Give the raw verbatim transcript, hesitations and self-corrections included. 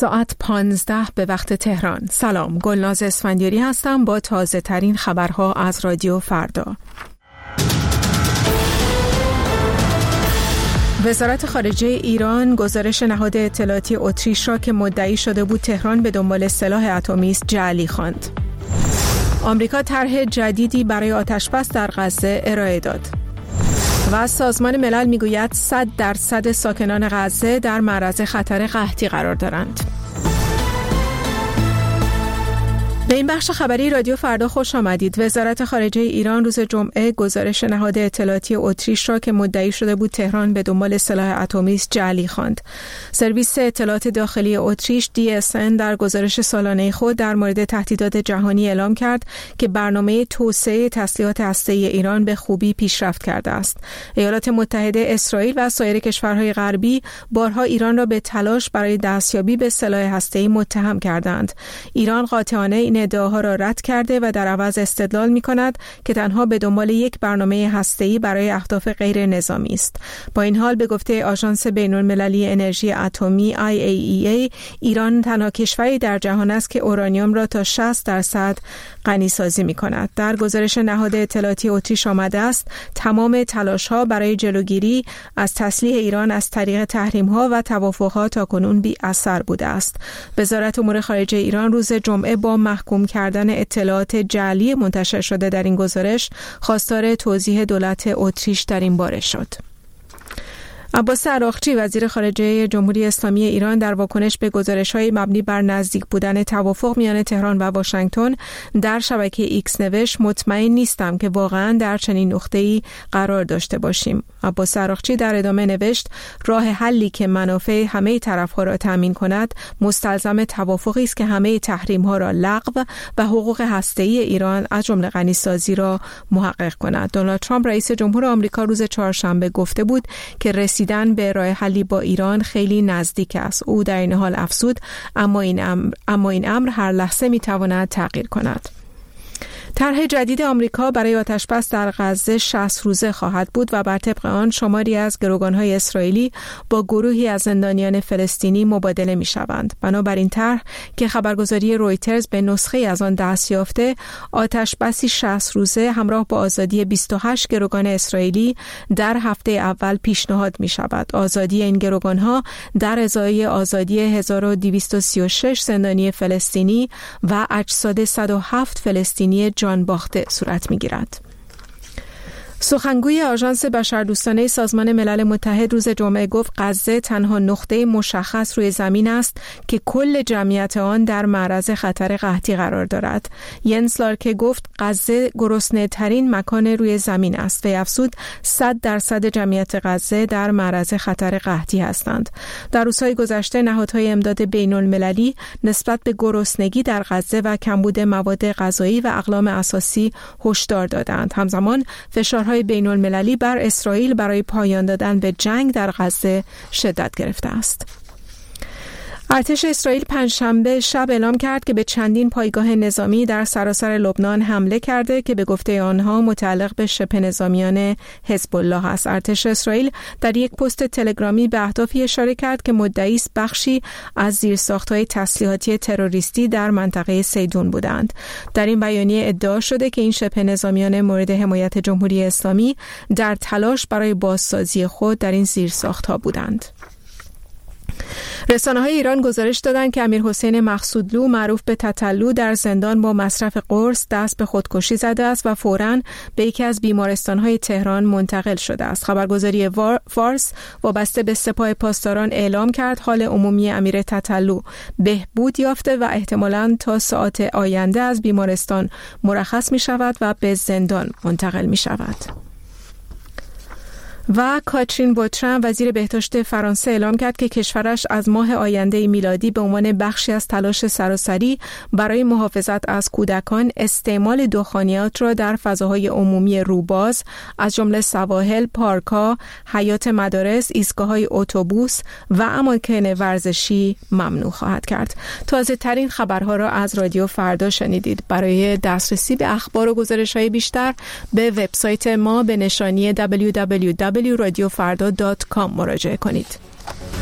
ساعت پانزده به وقت تهران. سلام، گلناز اسفندیاری هستم با تازه ترین خبرها از رادیو فردا. وزارت خارجه ایران گزارش نهاد اطلاعاتی اتریش را که مدعی شده بود تهران به دنبال سلاح اتمی است جعلی خواند. آمریکا طرح جدیدی برای آتشبس در غزه ارائه داد. و سازمان ملل میگوید صد درصد ساکنان غزه در معرض خطر قحطی قرار دارند. به این بخش خبری رادیو فردا خوش آمدید. وزارت خارجه ایران روز جمعه گزارش نهاد اطلاعاتی اتریش را که مدعی شده بود تهران به دنبال سلاح اتمی است جعلی خواند. سرویس اطلاعات داخلی اتریش دی اس ان در گزارش سالانه خود در مورد تهدیدات جهانی اعلام کرد که برنامه توسعه تسلیحات هسته‌ای ایران به خوبی پیشرفت کرده است. ایالات متحده، اسرائیل و سایر کشورهای غربی بارها ایران را به تلاش برای دستیابی به سلاح هسته‌ای متهم کردند. ایران قاطعانه این ادعاها را رد کرده و در عوض استدلال می‌کند که تنها به دنبال یک برنامه هسته‌ای برای اهداف غیر نظامی است. با این حال به گفته آژانس بین‌المللی انرژی اتمی آی ای ای ای، ایران تنها کشوری در جهان است که اورانیوم را تا شصت درصد غنی‌سازی می‌کند. در گزارش نهاد اطلاعاتی اتریش آمده است تمام تلاش‌ها برای جلوگیری از تسلیح ایران از طریق تحریم‌ها و توافق‌ها تاکنون بی اثر بوده است. وزارت امور خارجه ایران روز جمعه با محکوم کردن اطلاعات جعلی منتشر شده در این گزارش خواستار توضیح دولت اتریش در این باره شد. عباس عراقچی وزیر خارجه جمهوری اسلامی ایران در واکنش به گزارش‌های مبنی بر نزدیک بودن توافق میان تهران و واشنگتن در شبکه ایکس نوشت مطمئن نیستم که واقعاً در چنین نقطه‌ای قرار داشته باشیم. عباس عراقچی در ادامه نوشت راه حلی که منافع همه طرف‌ها را تامین کند مستلزم توافقی است که همه تحریم‌ها را لغو و حقوق هسته‌ای ایران از جمله غنی‌سازی را محقق کند. دونالد ترامپ رئیس جمهور آمریکا روز چهارشنبه گفته بود که رسیدن به راه حلی با ایران خیلی نزدیک است. او در این حال افزود اما این امر اما این امر هر لحظه می‌تواند تغییر کند. طرح جدید آمریکا برای آتشبس در غزه شصت روزه خواهد بود و بر طبق آن شماری از گروگان‌های اسرائیلی با گروهی از زندانیان فلسطینی مبادله می‌شوند. بنابراین طرح که خبرگزاری رویترز به نسخه از آن دست یافته، آتشبسی شصت روزه همراه با آزادی بیست و هشت گروگان اسرائیلی در هفته اول پیشنهاد می‌شود. آزادی این گروگان‌ها در ازای آزادی هزار و دویست و سی و شش زندانی فلسطینی و اجساد صد و هفت فلسطینی جان باخته صورت می‌گیرد. سخنگوی آژانس بشردوستانه سازمان ملل متحد روز جمعه گفت غزه تنها نقطه مشخص روی زمین است که کل جمعیت آن در معرض خطر قحطی قرار دارد. ینس لارکه گفت غزه گرسنه‌ترین مکان روی زمین است و افزود صد درصد جمعیت غزه در معرض خطر قحطی هستند. در روزهای گذشته نهادهای امداد بین‌المللی نسبت به گرسنگی در غزه و کمبود مواد غذایی و اقلام اساسی هشدار دادند. همزمان فشار بین المللی بر اسرائیل برای پایان دادن به جنگ در غزه شدت گرفته است. ارتش اسرائیل پنجشنبه شب اعلام کرد که به چندین پایگاه نظامی در سراسر لبنان حمله کرده که به گفته آنها متعلق به شبه نظامیان حزب الله است. ارتش اسرائیل در یک پست تلگرامی به اهدافی اشاره کرد که مدعی است بخشی از زیرساخت‌های تسلیحاتی تروریستی در منطقه سیدون بودند. در این بیانیه ادعا شده که این شبه نظامیان مورد حمایت جمهوری اسلامی در تلاش برای بازسازی خود در این زیرساخت‌ها بودند. رسانه‌های ایران گزارش دادند که امیرحسین مقصودلو معروف به تتلو در زندان با مصرف قرص دست به خودکشی زده است و فوراً به یکی از بیمارستان‌های تهران منتقل شده است. خبرگزاری فارس وابسته به سپاه پاسداران اعلام کرد حال عمومی امیر تتلو بهبود یافته و احتمالاً تا ساعات آینده از بیمارستان مرخص می‌شود و به زندان منتقل می‌شود. و کاترین بوترن وزیر بهداشت فرانسه اعلام کرد که کشورش از ماه آینده میلادی به عنوان بخشی از تلاش سراسری برای محافظت از کودکان استعمال دخانیات را در فضاهای عمومی روباز از جمله سواحل، پارک‌ها، حیاط مدارس، ایستگاه‌های اتوبوس و اماکن ورزشی ممنوع خواهد کرد. تازه ترین خبرها را از رادیو فردا شنیدید. برای دسترسی به اخبار و گزارش‌های بیشتر به وبسایت ما به نشانی دبلیو دبلیو دبلیو دات رادیو فردا دات کام مراجعه کنید.